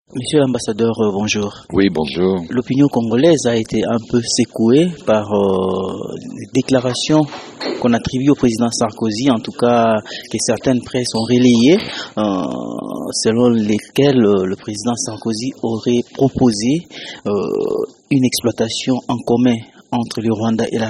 Monsieur l'ambassadeur, bonjour. Oui, bonjour. L'opinion congolaise a été un peu secouée par les déclarations qu'on attribue au président Sarkozy, en tout cas que certaines presses ont relayées, selon lesquelles le président Sarkozy aurait proposé une exploitation en commun entre le Rwanda et la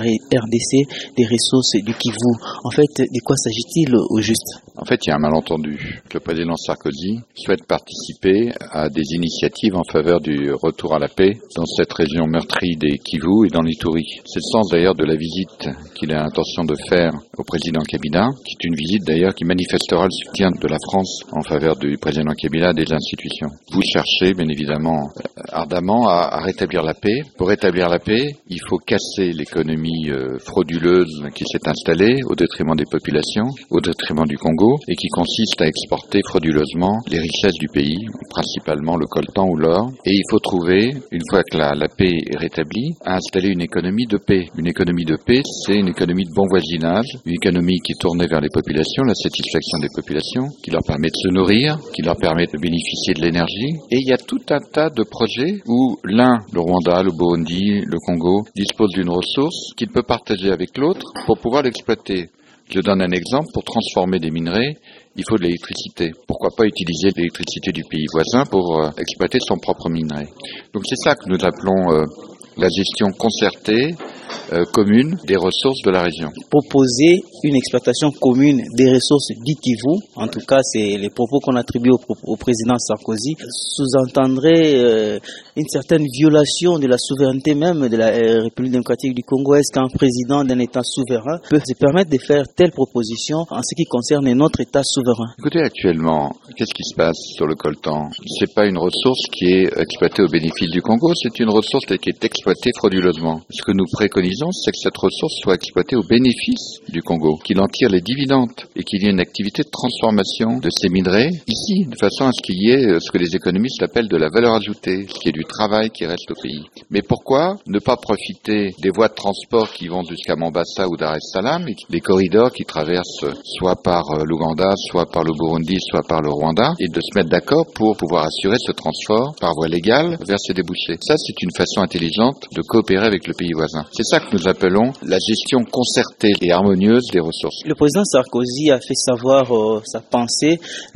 RDC des ressources du Kivu. En fait, de quoi s'agit-il au juste? En fait, il y a un malentendu. Le président Sarkozy souhaite participer à des initiatives en faveur du retour à la paix dans cette région meurtrie des Kivu et dans l'Ituri. C'est le sens d'ailleurs de la visite qu'il a l'intention de faire au président Kabila, qui est une visite d'ailleurs qui manifestera le soutien de la France en faveur du président Kabila et des institutions. Vous cherchez bien évidemment ardemment à rétablir la paix. Pour rétablir la paix, il faut casser l'économie frauduleuse qui s'est installée au détriment des populations, au détriment du Congo, et qui consiste à exporter frauduleusement les richesses du pays, principalement le coltan ou l'or. Et il faut trouver, une fois que la paix est rétablie, à installer une économie de paix. Une économie de paix, c'est une économie de bon voisinage, une économie qui est tournée vers les populations, la satisfaction des populations, qui leur permet de se nourrir, qui leur permet de bénéficier de l'énergie. Et il y a tout un tas de projets où l'un, le Rwanda, le Burundi, le Congo, dispose d'une ressource qu'il peut partager avec l'autre pour pouvoir l'exploiter. Je donne un exemple, pour transformer des minerais, il faut de l'électricité. Pourquoi pas utiliser l'électricité du pays voisin pour exploiter son propre minerai? Donc c'est ça que nous appelons la gestion concertée, commune des ressources de la région. Proposer une exploitation commune des ressources du Kivu, en tout cas c'est les propos qu'on attribue au président Sarkozy, sous-entendrait une certaine violation de la souveraineté même de la République démocratique du Congo. Est-ce qu'un président d'un État souverain peut se permettre de faire telle proposition en ce qui concerne notre État souverain? Écoutez, actuellement, qu'est-ce qui se passe sur le coltan? C'est pas une ressource qui est exploitée au bénéfice du Congo, c'est une ressource qui est exploitée frauduleusement. Ce que nous préconisons, c'est que cette ressource soit exploitée au bénéfice du Congo, qu'il en tire les dividendes et qu'il y ait une activité de transformation de ces minerais ici, de façon à ce qu'il y ait ce que les économistes appellent de la valeur ajoutée, ce qui est du travail qui reste au pays. Mais pourquoi ne pas profiter des voies de transport qui vont jusqu'à Mombasa ou Dar es Salaam, et les corridors qui traversent soit par l'Ouganda, soit par le Burundi, soit par le Rwanda, et de se mettre d'accord pour pouvoir assurer ce transport par voie légale vers ces débouchés. Ça, c'est une façon intelligente de coopérer avec le pays voisin. C'est ça que nous appelons la gestion concertée et harmonieuse des ressources. Le président Sarkozy a fait savoir sa pensée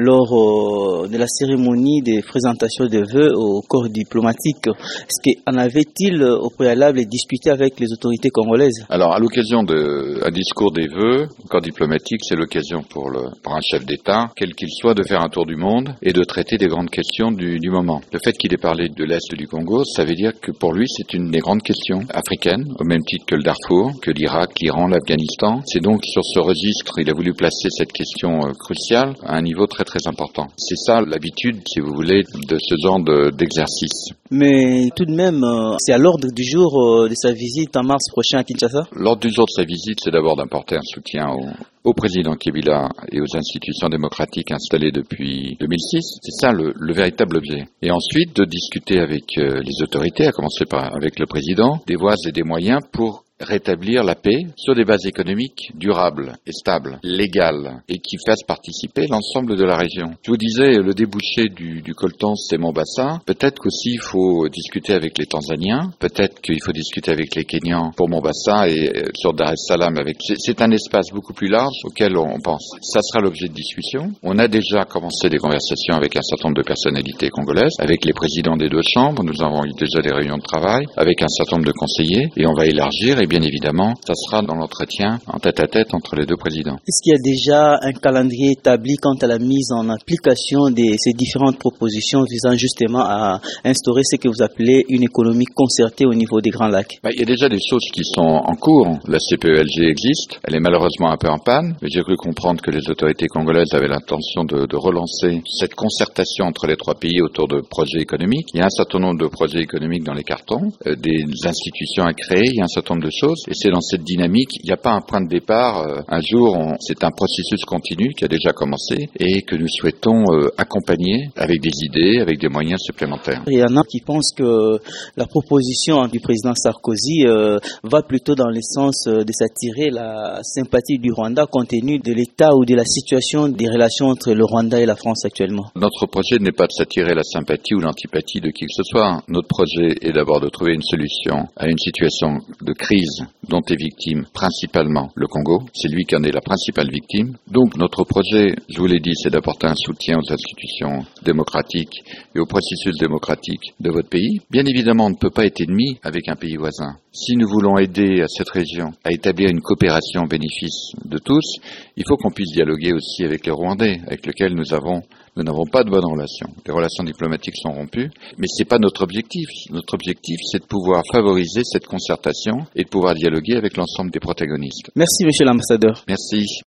lors de la cérémonie de présentation de vœux au corps diplomatique. Est-ce qu'en avait-il au préalable discuté avec les autorités congolaises? Alors, à l'occasion d'un discours des vœux, au corps diplomatique, c'est l'occasion pour un chef d'État, quel qu'il soit, de faire un tour du monde et de traiter des grandes questions du moment. Le fait qu'il ait parlé de l'Est du Congo, ça veut dire que pour lui, c'est une des grandes questions africaines, au même titre que le Darfour, que l'Irak, l'Iran, l'Afghanistan. C'est donc sur ce registre, il a voulu placer cette question cruciale à un niveau très très important. C'est ça l'habitude, si vous voulez, de ce genre d'exercice. Mais tout de même, c'est à l'ordre du jour de sa visite en mars prochain à Kinshasa? L'ordre du jour de sa visite, c'est d'abord d'apporter un soutien au président Kabila et aux institutions démocratiques installées depuis 2006. C'est ça le véritable objet. Et ensuite, de discuter avec les autorités, à commencer avec le président, des voies et des moyens pour rétablir la paix sur des bases économiques durables et stables, légales, et qui fassent participer l'ensemble de la région. Je vous disais, le débouché du coltan, c'est Mombasa. Peut-être qu'aussi il faut discuter avec les Tanzaniens, peut-être qu'il faut discuter avec les Kenyans pour Mombasa et sur Dar es Salaam. C'est un espace beaucoup plus large auquel on pense. Ça sera l'objet de discussion. On a déjà commencé des conversations avec un certain nombre de personnalités congolaises, avec les présidents des deux chambres. Nous avons eu déjà des réunions de travail, avec un certain nombre de conseillers, et on va élargir. Et bien évidemment, ça sera dans l'entretien en tête-à-tête entre les deux présidents. Est-ce qu'il y a déjà un calendrier établi quant à la mise en application de ces différentes propositions visant justement à instaurer ce que vous appelez une économie concertée au niveau des Grands Lacs? Il y a déjà des choses qui sont en cours. La CPELG existe, elle est malheureusement un peu en panne, mais j'ai cru comprendre que les autorités congolaises avaient l'intention de relancer cette concertation entre les trois pays autour de projets économiques. Il y a un certain nombre de projets économiques dans les cartons, des institutions à créer, il y a un certain nombre de chose. Et c'est dans cette dynamique, il n'y a pas un point de départ. Un jour, c'est un processus continu qui a déjà commencé et que nous souhaitons accompagner avec des idées, avec des moyens supplémentaires. Il y en a qui pensent que la proposition du président Sarkozy va plutôt dans le sens de s'attirer la sympathie du Rwanda compte tenu de l'état ou de la situation des relations entre le Rwanda et la France actuellement. Notre projet n'est pas de s'attirer la sympathie ou l'antipathie de qui que ce soit. Notre projet est d'abord de trouver une solution à une situation de crise dont est victime principalement le Congo. C'est lui qui en est la principale victime. Donc notre projet, je vous l'ai dit, c'est d'apporter un soutien aux institutions démocratiques et au processus démocratique de votre pays. Bien évidemment, on ne peut pas être ennemi avec un pays voisin. Si nous voulons aider à cette région à établir une coopération au bénéfice de tous, il faut qu'on puisse dialoguer aussi avec les Rwandais, avec lesquels nous n'avons pas de bonnes relations. Les relations diplomatiques sont rompues, mais c'est pas notre objectif. Notre objectif, c'est de pouvoir favoriser cette concertation et de pouvoir dialoguer avec l'ensemble des protagonistes. Merci, monsieur l'ambassadeur. Merci.